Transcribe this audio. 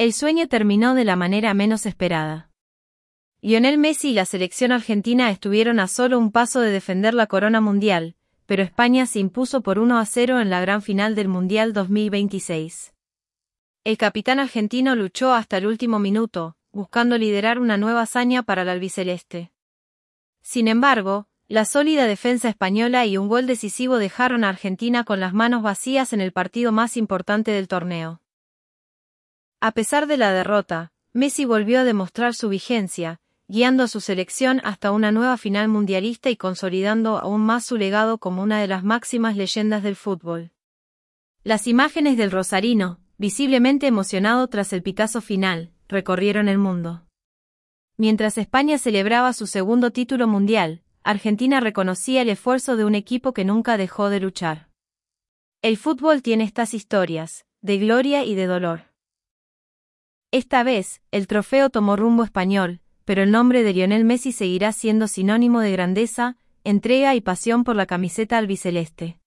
El sueño terminó de la manera menos esperada. Lionel Messi y la selección argentina estuvieron a solo un paso de defender la corona mundial, pero España se impuso por 1-0 en la gran final del Mundial 2026. El capitán argentino luchó hasta el último minuto, buscando liderar una nueva hazaña para el albiceleste. Sin embargo, la sólida defensa española y un gol decisivo dejaron a Argentina con las manos vacías en el partido más importante del torneo. A pesar de la derrota, Messi volvió a demostrar su vigencia, guiando a su selección hasta una nueva final mundialista y consolidando aún más su legado como una de las máximas leyendas del fútbol. Las imágenes del rosarino, visiblemente emocionado tras el pitazo final, recorrieron el mundo. Mientras España celebraba su segundo título mundial, Argentina reconocía el esfuerzo de un equipo que nunca dejó de luchar. El fútbol tiene estas historias, de gloria y de dolor. Esta vez, el trofeo tomó rumbo español, pero el nombre de Lionel Messi seguirá siendo sinónimo de grandeza, entrega y pasión por la camiseta albiceleste.